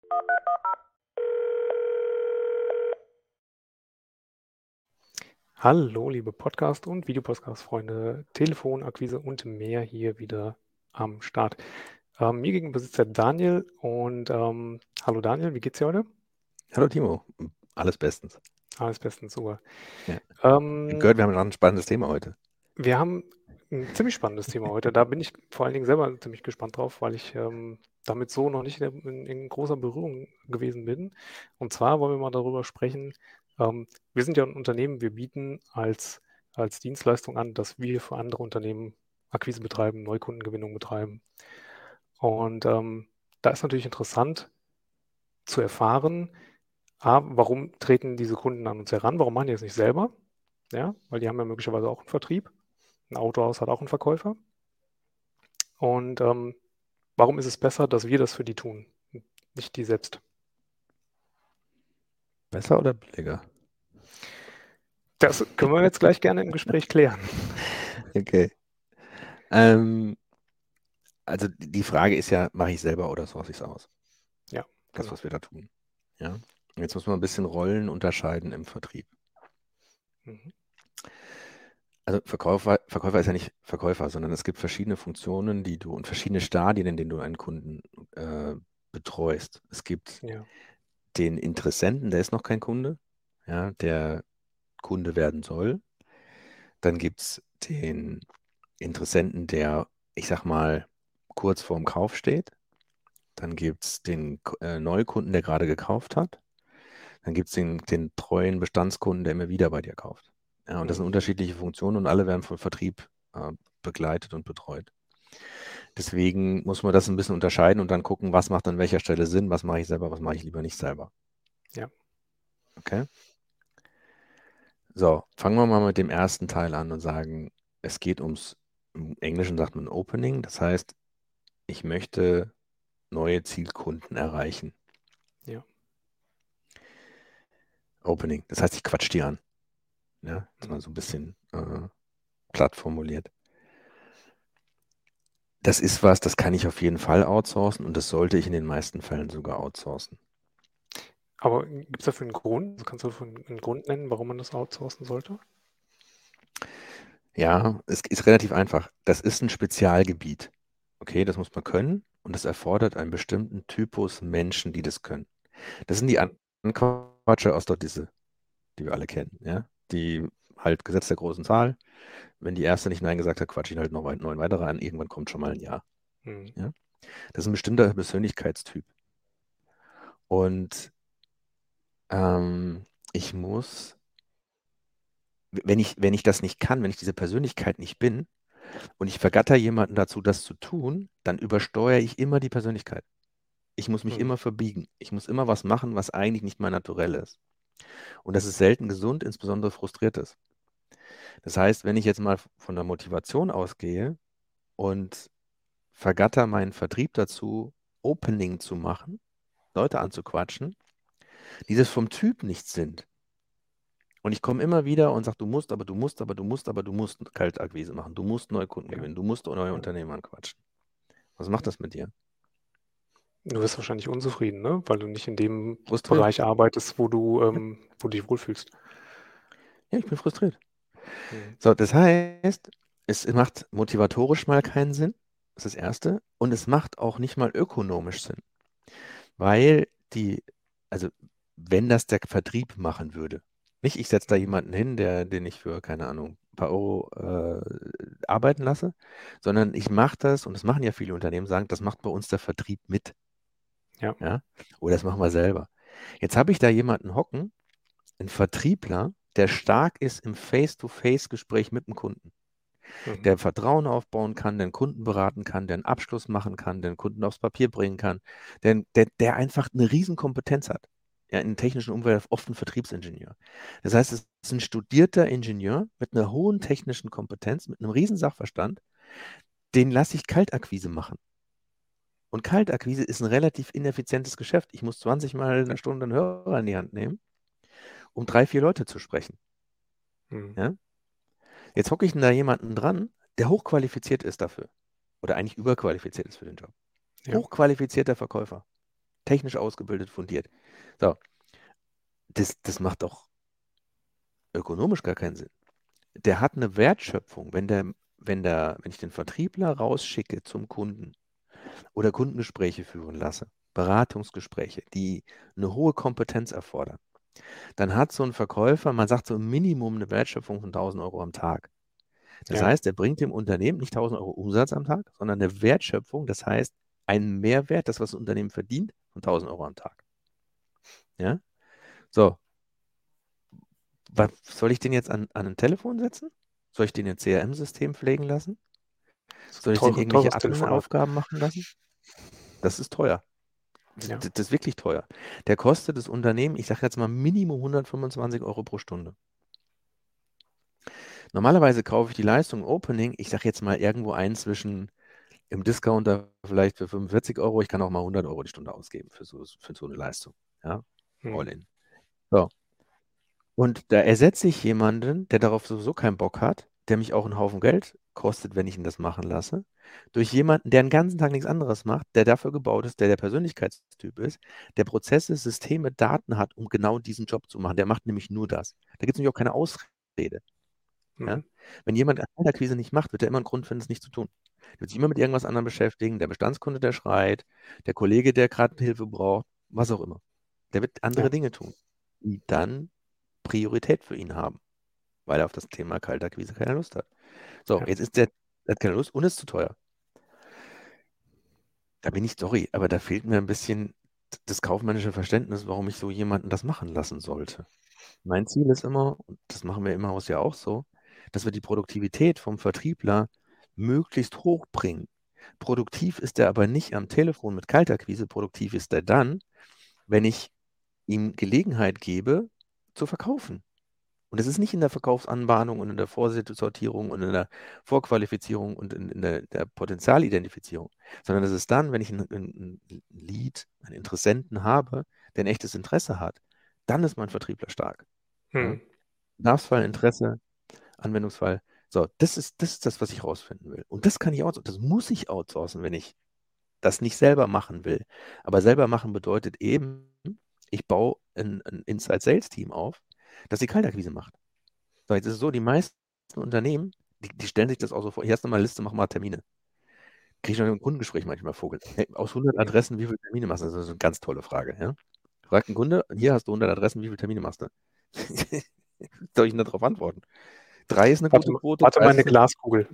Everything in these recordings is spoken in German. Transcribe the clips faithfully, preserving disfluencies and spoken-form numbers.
Hallo, liebe Podcast- und Videopodcast-Freunde, Telefonakquise und mehr hier wieder am Start. Ähm, mir gegenüber sitzt der Daniel und ähm, hallo Daniel, wie geht's dir heute? Hallo Timo, alles bestens. Alles bestens, super. Ja. Ich habe Ähm, gehört, wir haben noch ein spannendes Thema heute. wir haben ein ziemlich spannendes Thema heute. Da bin ich vor allen Dingen selber ziemlich gespannt drauf, weil ich ähm, damit so noch nicht in, in, in großer Berührung gewesen bin. Und zwar wollen wir mal darüber sprechen. Ähm, wir sind ja ein Unternehmen, wir bieten als, als Dienstleistung an, dass wir für andere Unternehmen Akquise betreiben, Neukundengewinnung betreiben. Und ähm, da ist natürlich interessant zu erfahren, A, warum treten diese Kunden an uns heran? Warum machen die es nicht selber? Ja, weil die haben ja möglicherweise auch einen Vertrieb. Ein Autohaus hat auch einen Verkäufer. Und ähm, warum ist es besser, dass wir das für die tun, nicht die selbst? Besser oder billiger? Das können wir jetzt gleich gerne im Gespräch klären. Okay. Ähm, also die die Frage ist ja, mache ich selber oder source ich es aus? Ja, Das, genau. was wir da tun. Ja. Und jetzt muss man ein bisschen Rollen unterscheiden im Vertrieb. Mhm. Also Verkäufer, Verkäufer ist ja nicht Verkäufer, sondern es gibt verschiedene Funktionen, die du und verschiedene Stadien, in denen du einen Kunden äh, betreust. Es gibt Ja. den Interessenten, der ist noch kein Kunde, ja, der Kunde werden soll. Dann gibt es den Interessenten, der, ich sag mal, kurz vorm Kauf steht. Dann gibt es den äh, Neukunden, der gerade gekauft hat. Dann gibt es den, den treuen Bestandskunden, der immer wieder bei dir kauft. Ja, und das sind Mhm. unterschiedliche Funktionen und alle werden vom Vertrieb äh, begleitet und betreut. Deswegen muss man das ein bisschen unterscheiden und dann gucken, was macht an welcher Stelle Sinn, was mache ich selber, was mache ich lieber nicht selber. Ja. Okay? So, fangen wir mal mit dem ersten Teil an und sagen, es geht ums, im Englischen sagt man Opening, das heißt, ich möchte neue Zielkunden erreichen. Ja. Opening, das heißt, ich quatsch die an. Ja, jetzt mal Mhm. so ein bisschen äh, platt formuliert. Das ist was, das kann ich auf jeden Fall outsourcen und das sollte ich in den meisten Fällen sogar outsourcen. Aber gibt es dafür einen Grund? Also kannst du dafür einen Grund nennen, warum man das outsourcen sollte? Ja, es ist relativ einfach. Das ist ein Spezialgebiet. Okay, das muss man können und das erfordert einen bestimmten Typus Menschen, die das können. Das sind die Mhm. Anquatscher aus der Disse, die wir alle kennen, ja? Die halt Gesetz der großen Zahl. Wenn die erste nicht Nein gesagt hat, quatsch ich halt noch weit- neun weitere an. Irgendwann kommt schon mal ein Ja. Mhm. Ja? Das ist ein bestimmter Persönlichkeitstyp. Und ähm, ich muss, wenn ich, wenn ich das nicht kann, wenn ich diese Persönlichkeit nicht bin und ich vergatter jemanden dazu, das zu tun, dann übersteuere ich immer die Persönlichkeit. Ich muss mich Mhm. immer verbiegen. Ich muss immer was machen, was eigentlich nicht mein Naturell ist. Und das ist selten gesund, insbesondere frustriert ist. Das heißt, wenn ich jetzt mal von der Motivation ausgehe und vergatter meinen Vertrieb dazu, Opening zu machen, Leute anzuquatschen, die das vom Typ nicht sind. Und ich komme immer wieder und sage, du musst, aber du musst, aber du musst, aber du musst Kaltakquise machen. Du musst Neukunden Ja. gewinnen. Du musst neue Ja. Unternehmen anquatschen. Was macht das mit dir? Du wirst wahrscheinlich unzufrieden, ne? Weil du nicht in dem Frustriert. Bereich arbeitest, wo du, Ja, ähm, wo du dich wohlfühlst. ja, ich bin frustriert. Mhm. So, das heißt, es macht motivatorisch mal keinen Sinn. Das ist das Erste. Und es macht auch nicht mal ökonomisch Sinn. Weil die, also wenn das der Vertrieb machen würde, nicht ich setze da Mhm. jemanden hin, der, den ich für, keine Ahnung, ein paar Euro äh, arbeiten lasse, sondern ich mache das, und das machen ja viele Unternehmen, sagen, das macht bei uns der Vertrieb mit. Ja. Ja? Oder das machen wir selber. Jetzt habe ich da jemanden hocken, einen Vertriebler, der stark ist im Face-to-Face-Gespräch mit dem Kunden, Mhm. der Vertrauen aufbauen kann, der den Kunden beraten kann, der einen Abschluss machen kann, der den Kunden aufs Papier bringen kann, der, der, der einfach eine Riesenkompetenz hat. Ja, in technischen Umwelt oft ein Vertriebsingenieur. Das heißt, es ist ein studierter Ingenieur mit einer hohen technischen Kompetenz, mit einem riesen Sachverstand, den lasse ich Kaltakquise machen. Und Kaltakquise ist ein relativ ineffizientes Geschäft. Ich muss zwanzig Mal in der Stunde einen Hörer in die Hand nehmen, um drei, vier Leute zu sprechen. Mhm. Ja? Jetzt hocke ich da jemanden dran, der hochqualifiziert ist dafür. Oder eigentlich überqualifiziert ist für den Job. Ja. Hochqualifizierter Verkäufer. technisch ausgebildet, fundiert. So, das, das macht doch ökonomisch gar keinen Sinn. Der hat eine Wertschöpfung, wenn der, wenn der, wenn ich den Vertriebler rausschicke zum Kunden oder Kundengespräche führen lasse, Beratungsgespräche, die eine hohe Kompetenz erfordern, dann hat so ein Verkäufer, man sagt so im Minimum eine Wertschöpfung von tausend Euro am Tag. Das Ja. heißt, er bringt dem Unternehmen nicht tausend Euro Umsatz am Tag, sondern eine Wertschöpfung, das heißt einen Mehrwert, das was das Unternehmen verdient, von tausend Euro am Tag. Ja? So, was, soll ich den jetzt an, an ein Telefon setzen? Soll ich den in ein C R M-System pflegen lassen? So Soll ich den teure, irgendwelche teures Telefonat. Admin-Aufgaben machen lassen? Das ist teuer. Das, Ja. das ist wirklich teuer. Der kostet das Unternehmen, ich sage jetzt mal Minimum hundertfünfundzwanzig Euro pro Stunde. Normalerweise kaufe ich die Leistung Opening, ich sage jetzt mal irgendwo ein zwischen im Discounter vielleicht für fünfundvierzig Euro, ich kann auch mal hundert Euro die Stunde ausgeben für so, für so eine Leistung. Ja, Hm. all in. So. Und da ersetze ich jemanden, der darauf sowieso keinen Bock hat, der mich auch einen Haufen Geld kostet, wenn ich ihn das machen lasse, durch jemanden, der den ganzen Tag nichts anderes macht, der dafür gebaut ist, der der Persönlichkeitstyp ist, der Prozesse, Systeme, Daten hat, um genau diesen Job zu machen. Der macht nämlich nur das. Da gibt es nämlich auch keine Ausrede. Ja? Hm. Wenn jemand Kaltakquise nicht macht, wird er immer einen Grund finden, es nicht zu tun. Er wird sich immer mit irgendwas anderem beschäftigen, der Bestandskunde, der schreit, der Kollege, der gerade Hilfe braucht, was auch immer. Der wird andere Ja. Dinge tun, die dann Priorität für ihn haben, weil er auf das Thema Kaltakquise keine Lust hat. So, Ja. jetzt ist der, der hat keine Lust und ist zu teuer. Da bin ich sorry, aber da fehlt mir ein bisschen das kaufmännische Verständnis, warum ich so jemanden das machen lassen sollte. Mein Ziel ist immer, und das machen wir im Haus ja auch so, dass wir die Produktivität vom Vertriebler möglichst hoch bringen. Produktiv ist er aber nicht am Telefon mit Kaltakquise, produktiv ist er dann, wenn ich ihm Gelegenheit gebe, zu verkaufen. Und es ist nicht in der Verkaufsanbahnung und in der Vorsortierung und in der Vorqualifizierung und in, in der, der Potenzialidentifizierung, sondern es ist dann, wenn ich ein, ein Lead, einen Interessenten habe, der ein echtes Interesse hat, dann ist mein Vertriebler stark. Ja? Hm. Bedarfsfall, Interesse, Anwendungsfall. So, das ist, das ist das, was ich rausfinden will. Und das kann ich outsourcen. Das muss ich outsourcen, wenn ich das nicht selber machen will. Aber selber machen bedeutet eben, ich baue ein, ein Inside-Sales-Team auf, das die Kaltakquise macht. So, jetzt ist es so, die meisten Unternehmen, die, die stellen sich das auch so vor, hier hast du mal eine Liste, mach mal Termine. Kriege ich schon im Kundengespräch manchmal Vogel. Hey, aus hundert Adressen, wie viele Termine machst du? Das ist eine ganz tolle Frage. Ja? Fragt ein Kunde, hier hast du hundert Adressen, wie viele Termine machst du? Soll ich denn darauf antworten? Drei ist eine Warte, gute mal- Quote, warte mal dreißig eine ist eine. Glaskugel.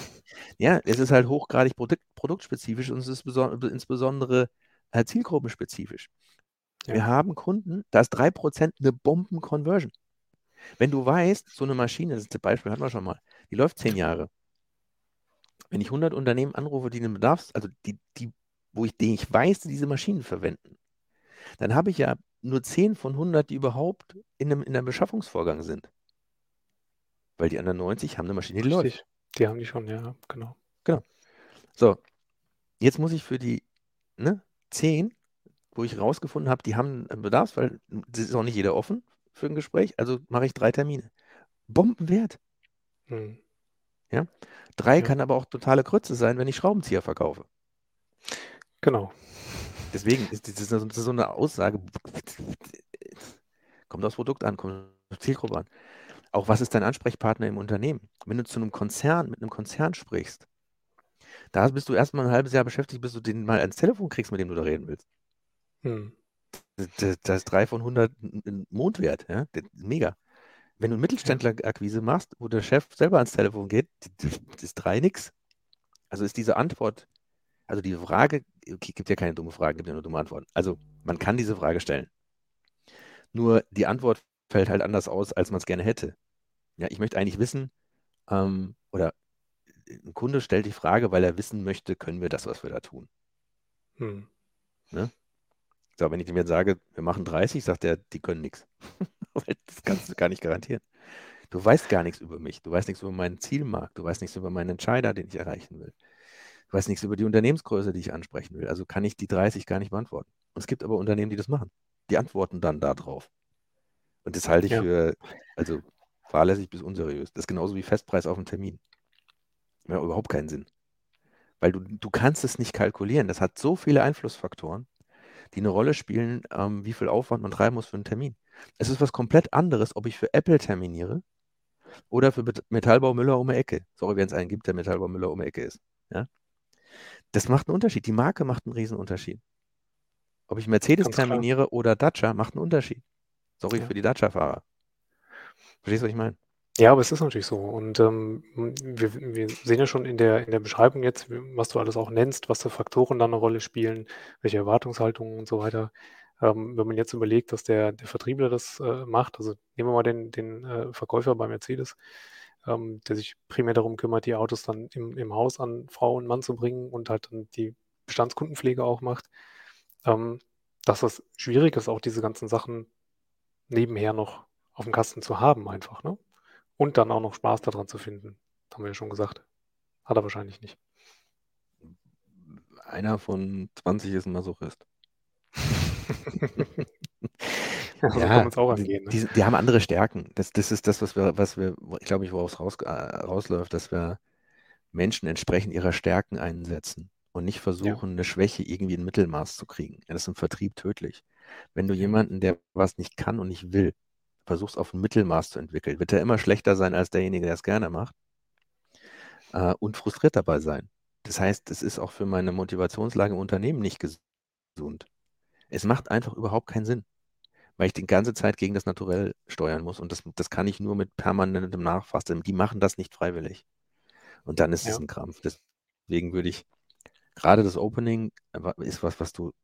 Ja, es ist halt hochgradig produkt, produktspezifisch und es ist beson insbesondere äh, zielgruppenspezifisch. Ja. Wir haben Kunden, da ist drei Prozent eine Bomben-Conversion. Wenn du weißt, so eine Maschine, das Beispiel hatten wir schon mal, die läuft zehn Jahre. Wenn ich hundert Unternehmen anrufe, die einen Bedarfs-, also die, die, wo ich, die ich weiß, die diese Maschinen verwenden, dann habe ich ja nur zehn von hundert, die überhaupt in einem, in einem Beschaffungsvorgang sind. Weil die anderen neunzig haben eine Maschine, die läuft. Richtig. Die haben die schon, ja, genau. Genau. So, jetzt muss ich für die ne, zehn, wo ich rausgefunden habe, die haben einen Bedarfsfall, das ist auch nicht jeder offen für ein Gespräch, also mache ich drei Termine. Bombenwert. Hm. Ja? Drei Ja, kann aber auch totale Krütze sein, wenn ich Schraubenzieher verkaufe. genau. Deswegen ist das so das ist so eine Aussage, kommt aufs Produkt an, kommt auf die Zielgruppe an. Auch was ist dein Ansprechpartner im Unternehmen? Wenn du zu einem Konzern, mit einem Konzern sprichst, da bist du erstmal ein halbes Jahr beschäftigt, bis du den mal ans Telefon kriegst, mit dem du da reden willst. Hm. Das, das ist drei von hundert ein Mondwert, ja? Das ist mega. Wenn du eine Ja, Mittelständler-Akquise machst, wo der Chef selber ans Telefon geht, das ist drei nix. Also ist diese Antwort, also die Frage, okay, gibt ja keine dumme Fragen, gibt ja nur dumme Antworten. Also man kann diese Frage stellen. Nur die Antwort fällt halt anders aus, als man es gerne hätte. Ja, ich möchte eigentlich wissen, ähm, oder ein Kunde stellt die Frage, weil er wissen möchte, können wir das, was wir da tun. hm. Ne? So, wenn ich dem jetzt sage, wir machen dreißig, sagt er, die können nichts. Das kannst du gar nicht garantieren. Du weißt gar nichts über mich. Du weißt nichts über meinen Zielmarkt. Du weißt nichts über meinen Entscheider, den ich erreichen will. Du weißt nichts über die Unternehmensgröße, die ich ansprechen will. Also kann ich die dreißig gar nicht beantworten. Und es gibt aber Unternehmen, die das machen. Die antworten dann darauf. Und das halte ich Ja, für, also fahrlässig bis unseriös. Das ist genauso wie Festpreis auf dem Termin. Ja, überhaupt keinen Sinn. Weil du, du kannst es nicht kalkulieren. Das hat so viele Einflussfaktoren. die eine Rolle spielen, ähm, wie viel Aufwand man treiben muss für einen Termin. Es ist was komplett anderes, ob ich für Apple terminiere oder für Bet- Metallbau Müller um die Ecke. Sorry, wenn es einen gibt, der Metallbau Müller um die Ecke ist. Ja? Das macht einen Unterschied. Die Marke macht einen Riesenunterschied. Ob ich Mercedes Ganz klar. terminiere oder Dacia, macht einen Unterschied. Sorry Ja. für die Dacia-Fahrer. Verstehst du, was ich meine? Ja, aber es ist natürlich so. Und ähm, wir, wir sehen ja schon in der, in der Beschreibung jetzt, was du alles auch nennst, was für Faktoren da eine Rolle spielen, welche Erwartungshaltungen und so weiter. Ähm, wenn man jetzt überlegt, dass der, der Vertriebler das äh, macht, also nehmen wir mal den, den äh, Verkäufer bei Mercedes, ähm, der sich primär darum kümmert, die Autos dann im, im Haus an Frau und Mann zu bringen und halt dann die Bestandskundenpflege auch macht, ähm, dass das schwierig ist, auch diese ganzen Sachen nebenher noch auf dem Kasten zu haben einfach, ne? Und dann auch noch Spaß daran zu finden. Haben wir ja schon gesagt. Hat er wahrscheinlich nicht. Einer von zwanzig ist ein Masochist. Ja, so kann Ja, man es auch die, angehen, ne? die, die haben andere Stärken. Das, das ist das, was wir, was wir, ich glaube ich, woraus raus, äh, rausläuft, dass wir Menschen entsprechend ihrer Stärken einsetzen und nicht Ja, versuchen, eine Schwäche irgendwie in Mittelmaß zu kriegen. Ja, das ist im Vertrieb tödlich. Wenn du ja, jemanden, der was nicht kann und nicht will, versuchst auf ein Mittelmaß zu entwickeln, wird er immer schlechter sein als derjenige, der es gerne macht, äh, und frustriert dabei sein. Das heißt, es ist auch für meine Motivationslage im Unternehmen nicht gesund. Es ja, macht einfach überhaupt keinen Sinn, weil ich die ganze Zeit gegen das Naturell steuern muss und das, das kann ich nur mit permanentem Nachfassen. Die machen das nicht freiwillig. Und dann ist es ja. ein Krampf. Deswegen würde ich, gerade das Opening ist was, was du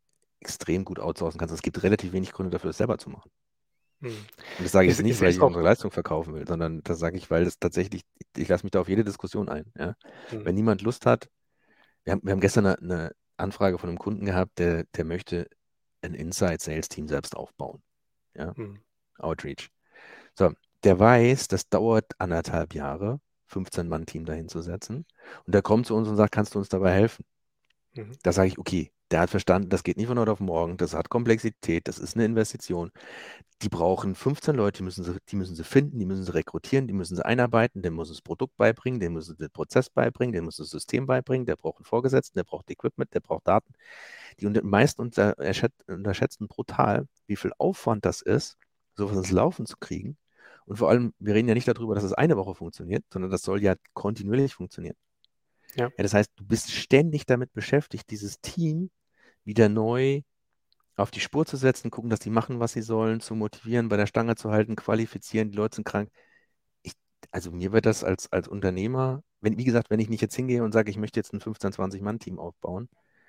extrem gut outsourcen kannst. Es gibt relativ wenig Gründe dafür, es selber zu machen. Hm. Und das sage ich Ich, jetzt ich nicht, sehe weil es ich auch. unsere Leistung verkaufen will, sondern das sage ich, weil das tatsächlich, ich lasse mich da auf jede Diskussion ein. Ja? Hm, Wenn niemand Lust hat, wir haben, wir haben gestern eine, eine Anfrage von einem Kunden gehabt, der, der möchte ein Inside-Sales-Team selbst aufbauen. Ja? hm, Outreach. So, der weiß, das dauert anderthalb Jahre, fünfzehn-Mann-Team dahin zu setzen. Und der kommt zu uns und sagt, kannst du uns dabei helfen? mhm. Da sage ich, okay, der hat verstanden, das geht nicht von heute auf morgen, das hat Komplexität, das ist eine Investition. Die brauchen fünfzehn Leute, die müssen sie, die müssen sie finden, die müssen sie rekrutieren, die müssen sie einarbeiten, dem muss es Produkt beibringen, dem muss es den Prozess beibringen, dem muss es das System beibringen, der braucht einen Vorgesetzten, der braucht Equipment, der braucht Daten. Die unter, meisten unter, unterschätzen brutal, wie viel Aufwand das ist, sowas ins Laufen zu kriegen. Und vor allem, wir reden ja nicht darüber, dass es eine Woche funktioniert, sondern das soll ja kontinuierlich funktionieren. Ja, Ja, das heißt, du bist ständig damit beschäftigt, dieses Team wieder neu auf die Spur zu setzen, gucken, dass die machen, was sie sollen, zu motivieren, bei der Stange zu halten, qualifizieren, die Leute sind krank. Ich, also mir wird das als, als Unternehmer, wenn, wie gesagt, wenn ich nicht jetzt hingehe und sage, ich möchte jetzt ein fünfzehn-, zwanzig-Mann-Team aufbauen,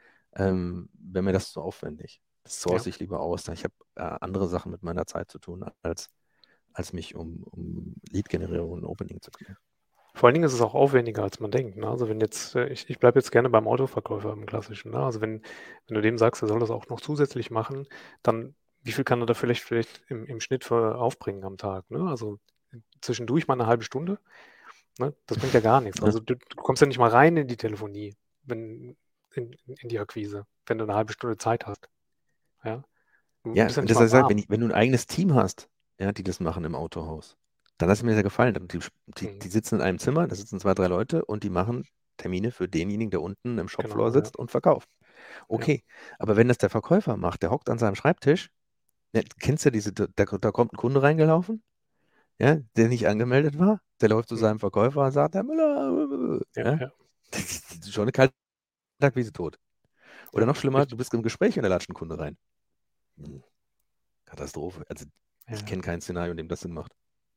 ähm, wäre mir das zu aufwendig. Das ja. source ich lieber aus. Ich habe äh, andere Sachen mit meiner Zeit zu tun, als, als mich um, um Lead-Generierung und Opening zu kümmern. Vor allen Dingen ist es auch aufwendiger, als man denkt. Ne? Also wenn jetzt, äh, ich, ich bleibe jetzt gerne beim Autoverkäufer im Klassischen. Ne? Also wenn, wenn du dem sagst, er soll das auch noch zusätzlich machen, dann wie viel kann er da vielleicht, vielleicht im, im Schnitt für aufbringen am Tag? Ne? Also zwischendurch mal eine halbe Stunde. Ne? Das bringt ja gar nichts. Ja, Also du, du kommst ja nicht mal rein in die Telefonie, wenn, in, in die Akquise, wenn du eine halbe Stunde Zeit hast. Ja? Du ja, bist ja und nicht das mal heißt, wenn, warm. ich, wenn du ein eigenes Team hast, ja, die das machen im Autohaus, dann lass es mir sehr gefallen. Die, die, Mhm. die sitzen in einem Zimmer, da sitzen zwei, drei Leute und die machen Termine für denjenigen, der unten im Shopfloor Genau, ja. sitzt und verkauft. Ja. Okay, aber wenn das der Verkäufer macht, der hockt an seinem Schreibtisch, ne, kennst du diese, da, da kommt ein Kunde reingelaufen, ja, der nicht angemeldet war, der läuft zu Mhm. seinem Verkäufer und sagt, Herr Müller, Ja, ja, ja, das ist schon eine kalte Akquise tot. Oder ja. noch schlimmer, du Ich, bist im Gespräch und da latscht ein Kunde rein. Hm, Katastrophe. Also ja, ich ja. kenne kein Szenario, in dem das Sinn macht.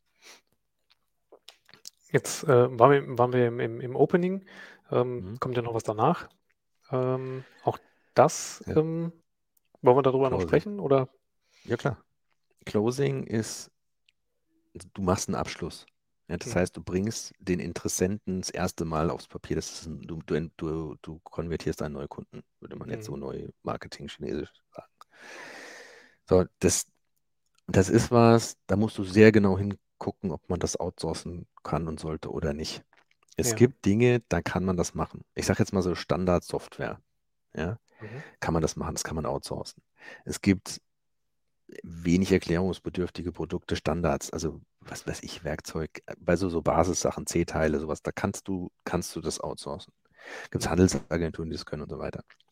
Jetzt äh, waren wir, waren wir im, im, im Opening. Ähm, Mhm. kommt ja noch was danach. Ähm, auch das, Ja, ähm, wollen wir darüber noch Closing. sprechen? Oder? Ja, klar. Closing ist, du machst einen Abschluss. Ja, das Mhm. heißt, du bringst den Interessenten das erste Mal aufs Papier. Das ist ein, du, du, du, du konvertierst einen Neukunden, würde man jetzt so Mhm. neu Marketing-Chinesisch sagen. So, das, das ist was, da musst du sehr genau hingucken, ob man das outsourcen kann und sollte oder nicht. Es Ja. gibt Dinge, da kann man das machen. Ich sage jetzt mal so Standard-Software. Ja, Mhm. kann man das machen, das kann man outsourcen. Es gibt wenig erklärungsbedürftige Produkte, Standards, also was weiß ich, Werkzeug, bei so, so Basissachen, C-Teile, sowas, da kannst du, kannst du das outsourcen. Gibt es Mhm. Handelsagenturen, die das können und so weiter.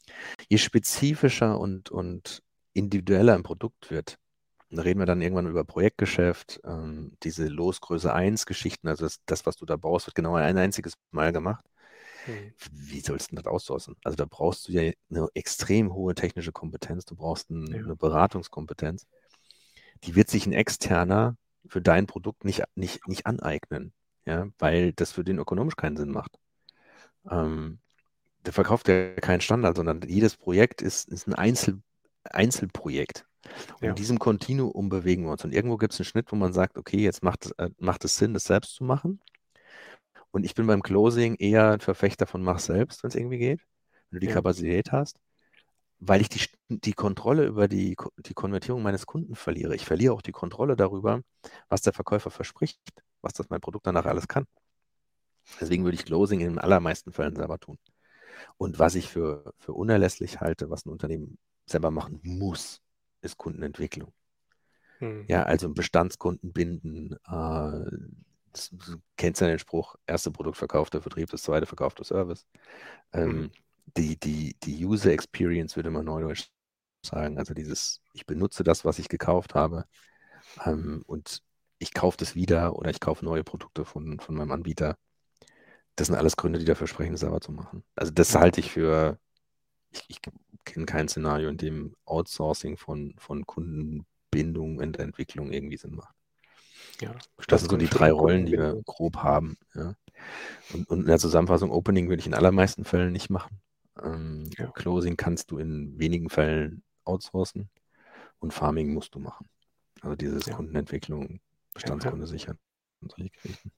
Je spezifischer und, und individueller ein Produkt wird, da reden wir dann irgendwann über Projektgeschäft, ähm, diese Losgröße eins Geschichten, also das, das, was du da baust, wird genau ein einziges Mal gemacht. Hm. Wie sollst du das outsourcen? Also da brauchst du ja eine extrem hohe technische Kompetenz, du brauchst ein, Ja. eine Beratungskompetenz. Die wird sich ein Externer für dein Produkt nicht, nicht, nicht aneignen, ja, weil das für den ökonomisch keinen Sinn macht. Ähm, der verkauft ja keinen Standard, sondern jedes Projekt ist, ist ein Einzel, Einzelprojekt. Und in Ja. diesem Kontinuum bewegen wir uns. Und irgendwo gibt es einen Schnitt, wo man sagt, okay, jetzt macht, äh, macht es Sinn, das selbst zu machen. Und ich bin beim Closing eher ein Verfechter von mach selbst, wenn es irgendwie geht, wenn du die Ja. Kapazität hast, weil ich die, die Kontrolle über die, die Konvertierung meines Kunden verliere. Ich verliere auch die Kontrolle darüber, was der Verkäufer verspricht, was das mein Produkt danach alles kann. Deswegen würde ich Closing in den allermeisten Fällen selber tun. Und was ich für, für unerlässlich halte, was ein Unternehmen selber machen muss, ist Kundenentwicklung. Hm. Ja, also Bestandskunden binden. Äh, das, du kennst ja den Spruch, erste Produkt verkauft der Vertrieb, das zweite verkauft der Service. Ähm, Mhm. die, die, die User Experience würde man neudeutsch sagen. Also dieses, ich benutze das, was ich gekauft habe ähm, und ich kaufe das wieder oder ich kaufe neue Produkte von, von meinem Anbieter. Das sind alles Gründe, die dafür sprechen, das selber zu machen. Also das Ja. halte ich für, ich, ich kenne kein Szenario, in dem Outsourcing von, von Kundenbindung und Entwicklung irgendwie Sinn macht. Ja. Das sind so die Bestandskunden drei finden, Rollen, die wir Kundenbindung. grob haben. Ja. Und, und in der Zusammenfassung, Opening würde ich in allermeisten Fällen nicht machen. Ähm, Ja. Closing kannst du in wenigen Fällen outsourcen und Farming musst du machen. Also dieses Ja. Kundenentwicklung, Ja. Ja. Bestandskunde sichern und solche Geschichten.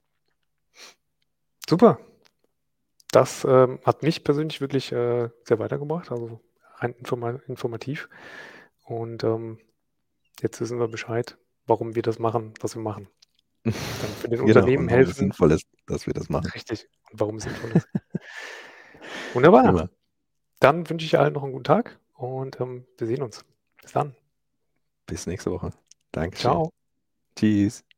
Super. Das ähm, hat mich persönlich wirklich äh, sehr weitergebracht, also rein informa informativ. Und ähm, jetzt wissen wir Bescheid, warum wir das machen, was wir machen. Dann für den Genau, Unternehmen und warum es helfen. sinnvoll ist, dass wir das machen. Richtig. Und warum es sinnvoll ist. Wunderbar. Prima. Dann wünsche ich allen noch einen guten Tag und ähm, wir sehen uns. Bis dann. Bis nächste Woche. Dankeschön. Ciao. Tschüss.